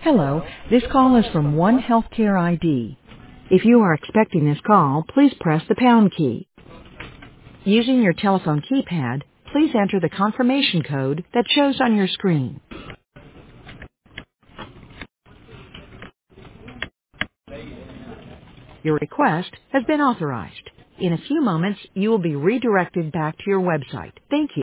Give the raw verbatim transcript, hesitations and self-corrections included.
Hello, this call is from One Healthcare I D. If you are expecting this call, please press the pound key. Using your telephone keypad, please enter the confirmation code that shows on your screen. Your request has been authorized. In a few moments, you will be redirected back to your website. Thank you.